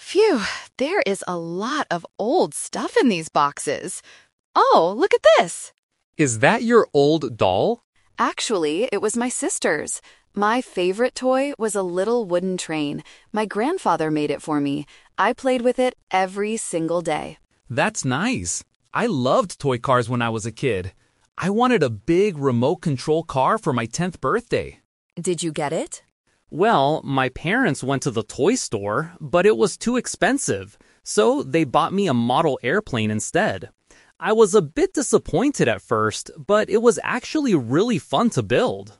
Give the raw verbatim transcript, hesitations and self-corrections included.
Phew, there is a lot of old stuff in these boxes. Oh, look at this. Is that your old doll? Actually, it was my sister's. My favorite toy was a little wooden train. My grandfather made it for me. I played with it every single day. That's nice. I loved toy cars when I was a kid. I wanted a big remote control car for my tenth birthday. Did you get it? Well, my parents went to the toy store, but it was too expensive, so they bought me a model airplane instead. I was a bit disappointed at first, but it was actually really fun to build.